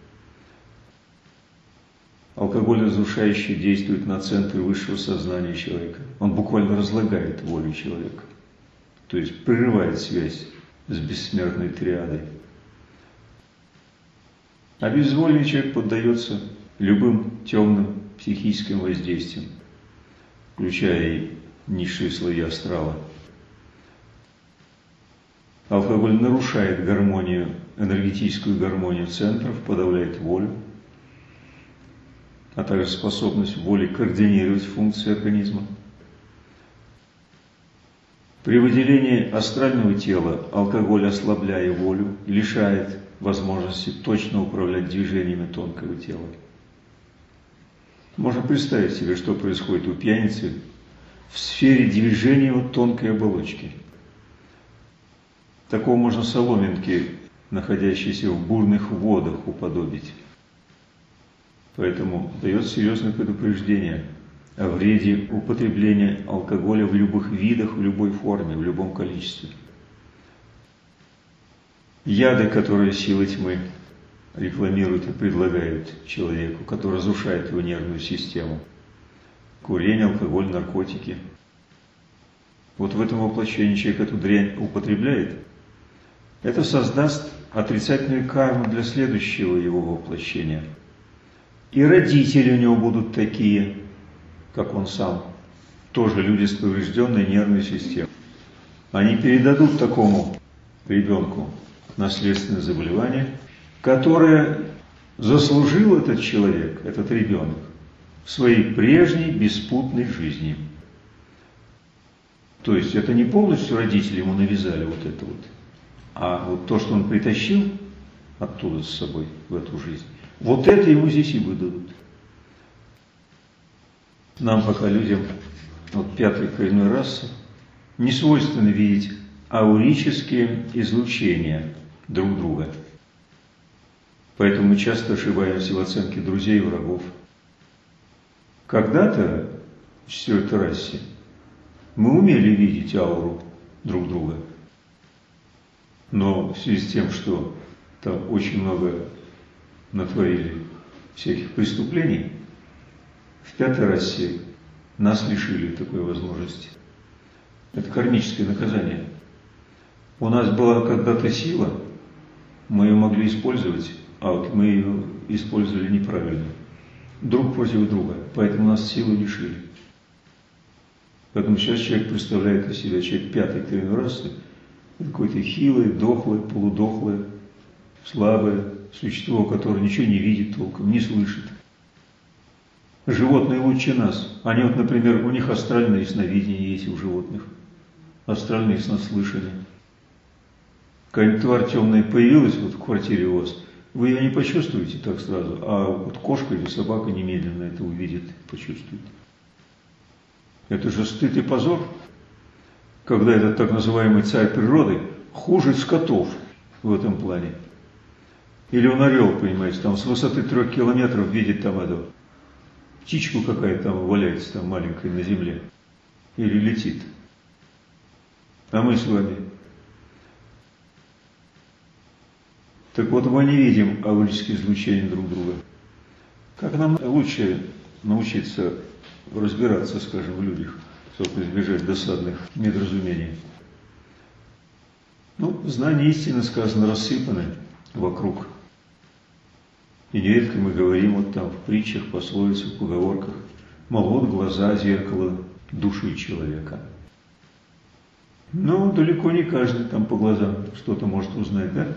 Алкоголь разрушающий действует на центры высшего сознания человека. Он буквально разлагает волю человека. То есть прерывает связь с бессмертной триадой. А безвольный человек поддается любым темным психическим воздействиям, включая и низшие слои астрала. Алкоголь нарушает гармонию, энергетическую гармонию центров, подавляет волю, а также способность воли координировать функции организма. При выделении астрального тела алкоголь, ослабляя волю, лишает возможности точно управлять движениями тонкого тела. Можно представить себе, что происходит у пьяницы в сфере движения тонкой оболочки. Такого можно соломинки, находящиеся в бурных водах, уподобить. Поэтому дает серьезное предупреждение о вреде употребления алкоголя в любых видах, в любой форме, в любом количестве. Яды, которые силы тьмы рекламируют и предлагают человеку, которые разрушают его нервную систему. Курение, алкоголь, наркотики. Вот в этом воплощении человек эту дрянь употребляет. Это создаст отрицательную карму для следующего его воплощения. И родители у него будут такие, как он сам, тоже люди с поврежденной нервной системой. Они передадут такому ребенку наследственное заболевание, которое заслужил этот человек, этот ребенок, в своей прежней беспутной жизни. То есть это не полностью родители ему навязали вот это вот, а вот то, что он притащил оттуда с собой в эту жизнь, вот это ему здесь и выдадут. Нам пока людям пятой коренной расы не свойственно видеть аурические излучения друг друга. Поэтому мы часто ошибаемся в оценке друзей и врагов. Когда-то в четвертой расе мы умели видеть ауру друг друга. Но в связи с тем, что там очень много натворили всяких преступлений, в пятой расе нас лишили такой возможности. Это кармическое наказание. У нас была когда-то сила, мы ее могли использовать а вот мы ее использовали неправильно. Друг против друга, поэтому нас силы лишили. Поэтому сейчас человек представляет из себя, человек пятой коренной расы, какое-то хилое, дохлое, полудохлое, слабое существо, которое ничего не видит толком, не слышит. Животные лучше нас. Они вот, например, у них астральное сновидение есть у животных. Астральное снослышание. Какая-нибудь тварь темная появилась вот в квартире у вас, вы ее не почувствуете так сразу, а вот кошка или собака немедленно это увидит, почувствует. Это же стыд и позор, когда этот так называемый царь природы хуже скотов в этом плане. Или он орел, понимаете, там с высоты 3 километров видит там эту птичку какая-то там валяется там маленькая на земле. Или летит. А мы с вами. Так вот, мы не видим аурические излучения друг друга. Как нам лучше научиться разбираться, скажем, в людях, чтобы избежать досадных недоразумений? Ну, знания истины, сказано, рассыпаны вокруг. И нередко мы говорим вот там в притчах, пословицах, поговорках, мол, вот глаза, зеркало души человека. Но далеко не каждый там по глазам что-то может узнать, да?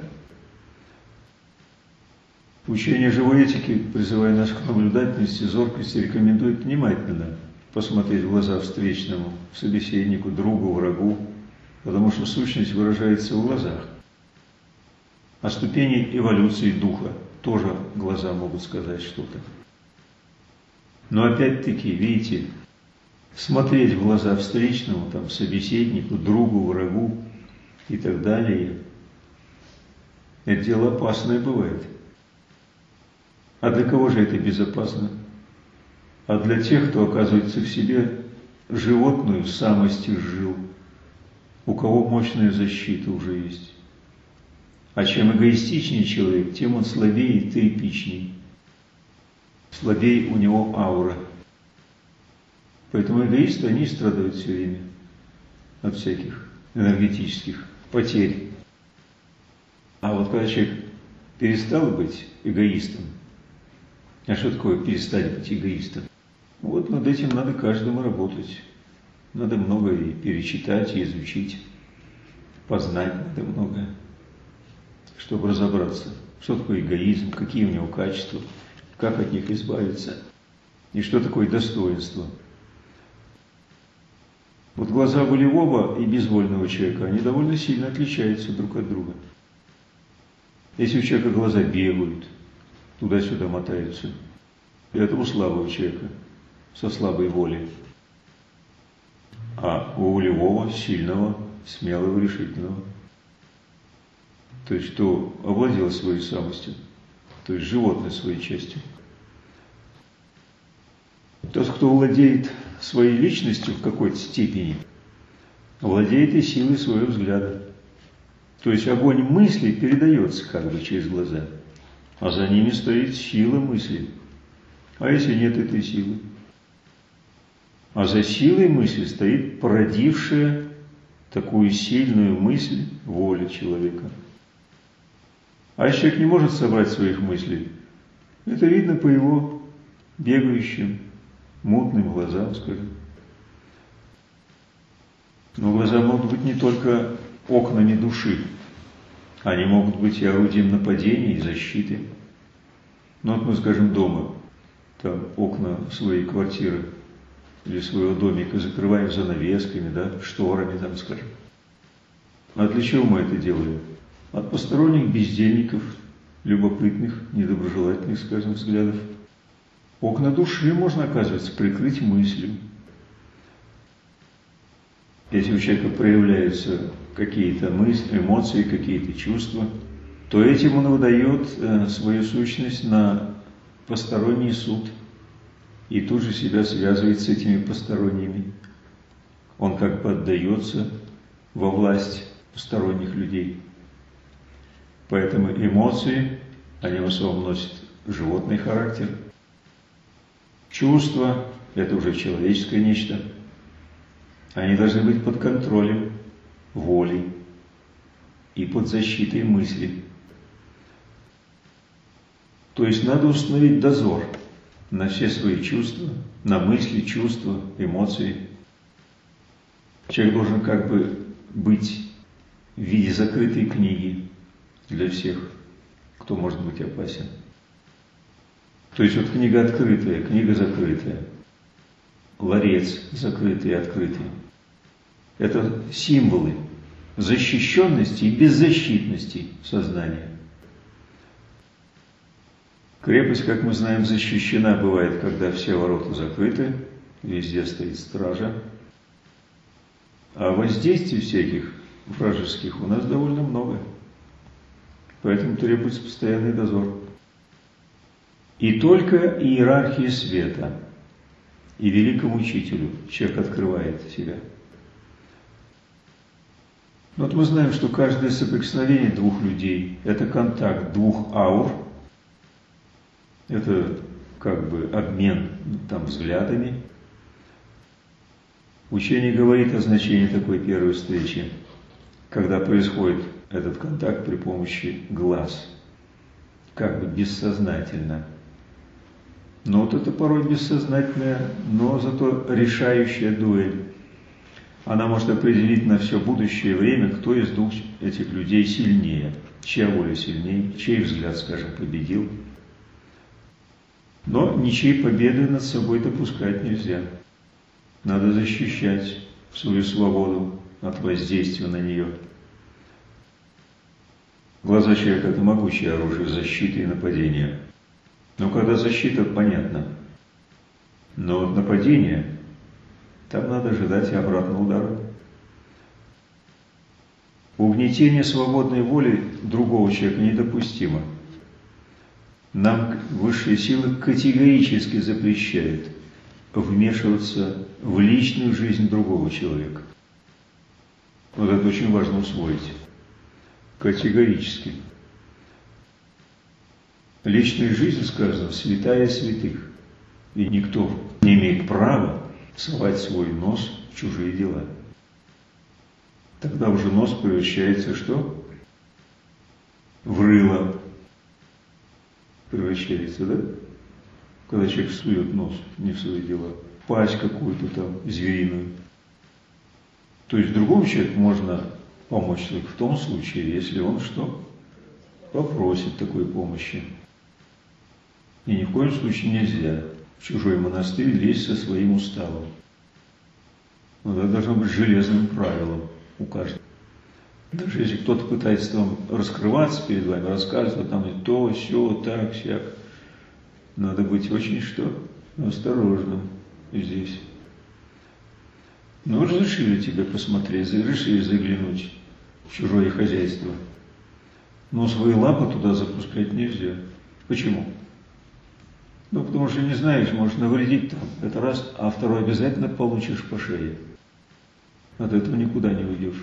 Учение живой этики, призывая нас к наблюдательности, зоркости, рекомендует внимательно посмотреть в глаза встречному, собеседнику, другу, врагу, потому что сущность выражается в глазах. О ступени эволюции духа тоже глаза могут сказать что-то. Но опять-таки, видите, смотреть в глаза встречному, там, собеседнику, другу, врагу и так далее, это дело опасное бывает. А для кого же это безопасно? А для тех, кто оказывается в себе животную самость изжил, у кого мощная защита уже есть. А чем эгоистичнее человек, тем он слабее и тряпичней. Слабее у него аура. Поэтому эгоисты, они страдают все время от всяких энергетических потерь. А вот когда человек перестал быть эгоистом, а что такое перестать быть эгоистом? Вот над этим надо каждому работать. Надо многое и перечитать, и изучить, познать надо многое, чтобы разобраться, что такое эгоизм, какие у него качества, как от них избавиться, и что такое достоинство. Вот глаза волевого и безвольного человека, они довольно сильно отличаются друг от друга. Если у человека глаза бегают, туда-сюда мотаются, это у слабого человека, со слабой волей. А у волевого, сильного, смелого, решительного. То есть, кто овладел своей самостью, то есть животной своей частью. Тот, кто владеет своей личностью в какой-то степени, владеет и силой своего взгляда. То есть огонь мысли передается как бы через глаза, а за ними стоит сила мысли. А если нет этой силы? А за силой мысли стоит породившая такую сильную мысль воля человека. А если человек не может собрать своих мыслей, это видно по его бегающим, мутным глазам, скажем. Но глаза могут быть не только окнами души, они могут быть и орудием нападения и защиты. Ну вот мы, скажем, дома, там окна своей квартиры или своего домика закрываем занавесками, да, шторами, там, скажем. А для чего мы это делаем? От посторонних бездельников, любопытных, недоброжелательных, скажем, взглядов. Окна души можно, оказывается, прикрыть мыслью. Если у человека проявляются какие-то мысли, эмоции, какие-то чувства, то этим он выдает свою сущность на посторонний суд и тут же себя связывает с этими посторонними. Он как бы отдается во власть посторонних людей. Поэтому эмоции, они в основном носят животный характер. Чувства – это уже человеческое нечто. Они должны быть под контролем воли и под защитой мысли. То есть надо установить дозор на все свои чувства, на мысли, чувства, эмоции. Человек должен как бы быть в виде закрытой книги для всех, кто может быть опасен. То есть вот книга открытая, книга закрытая, ларец закрытый и открытый. Это символы защищенности и беззащитности сознания. Крепость, как мы знаем, защищена бывает, когда все ворота закрыты, везде стоит стража. А воздействий всяких вражеских у нас довольно много. Поэтому требуется постоянный дозор. И только иерархии света и великому учителю человек открывает себя. Вот мы знаем, что каждое соприкосновение двух людей – это контакт двух аур, это как бы обмен там взглядами. Учение говорит о значении такой первой встречи, когда происходит этот контакт при помощи глаз, как бы бессознательно. Но вот это порой бессознательная, но зато решающая дуэль. Она может определить на все будущее время, кто из двух этих людей сильнее, чья воля сильнее, чей взгляд, скажем, победил. Но ничьей победы над собой допускать нельзя. Надо защищать свою свободу от воздействия на нее. Глаза человека – это могучее оружие защиты и нападения. Но когда защита, понятно. Но вот нападение, там надо ожидать и обратного удара. Угнетение свободной воли другого человека недопустимо. Нам высшие силы категорически запрещают вмешиваться в личную жизнь другого человека. Вот это очень важно усвоить. Категорически. Личная жизнь, сказано, святая святых. И никто не имеет права совать свой нос в чужие дела. Тогда уже нос превращается что? В рыло. Превращается, да? Когда человек сует нос не в свои дела. Пасть какую-то там звериную. То есть другому человеку можно помочь только в том случае, если он что? Попросит такой помощи. И ни в коем случае нельзя в чужой монастырь лезть со своим уставом. Но это должно быть железным правилом у каждого. Даже если кто-то пытается там раскрываться перед вами, рассказывать там и то, сё, так, сяк, надо быть очень что? Осторожным здесь. Ну, разрешили тебе посмотреть, разрешили заглянуть в чужое хозяйство. Но свои лапы туда запускать нельзя. Почему? Ну, потому что не знаешь, можешь навредить там. Это раз, а второй обязательно получишь по шее. От этого никуда не уйдешь.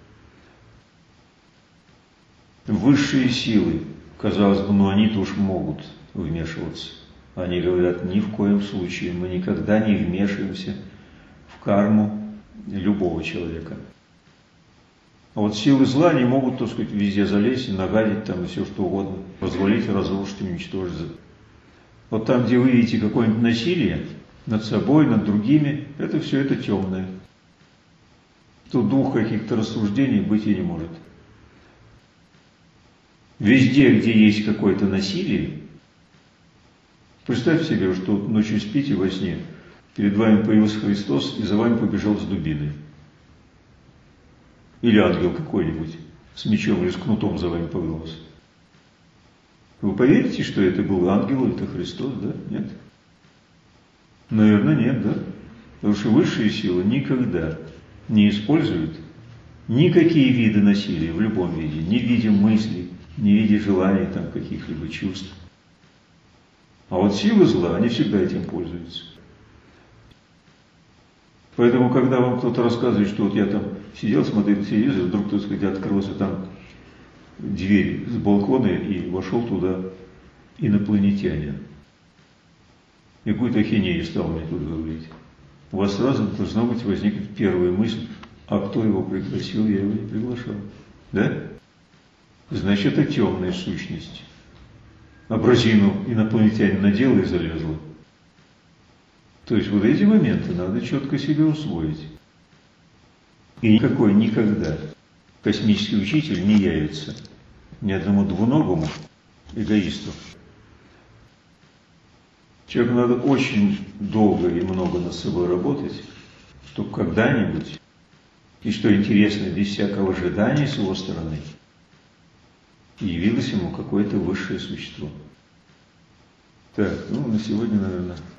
Высшие силы, казалось бы, но они-то уж могут вмешиваться. Они говорят, ни в коем случае мы никогда не вмешиваемся в карму любого человека. А вот силы зла не могут, так сказать, везде залезть и нагадить там и все что угодно, развалить, разрушить, уничтожить. Вот там, где вы видите какое-нибудь насилие над собой, над другими, это все это темное. Тут двух каких-то рассуждений быть и не может. Везде, где есть какое-то насилие, представьте себе, что ночью спите во сне, перед вами появился Христос и за вами побежал с дубиной. Или ангел какой-нибудь с мечом или с кнутом за вами погнался. Вы поверите, что это был ангел, это Христос, да? Нет? Наверное, нет, да? Потому что высшие силы никогда не используют никакие виды насилия в любом виде, ни в виде мыслей, ни в виде желаний, там, каких-либо чувств. А вот силы зла, они всегда этим пользуются. Поэтому, когда вам кто-то рассказывает, что вот я там сидел, смотрел телевизор, вдруг, так сказать, открылся там дверь с балкона и вошел туда инопланетянин. И какую-то ахинею стал мне тут говорить. У вас сразу должна быть возникнуть первая мысль, а кто его пригласил, я его не приглашал. Да? Значит, это темная сущность. образину инопланетянин надела и залезла. То есть вот эти моменты надо четко себе усвоить. И никакой никогда космический учитель не явится ни одному двуногому эгоисту. Человеку надо очень долго и много над собой работать, чтобы когда-нибудь, и что интересно, без всякого ожидания с его стороны, явилось ему какое-то высшее существо. Так, на сегодня, наверное,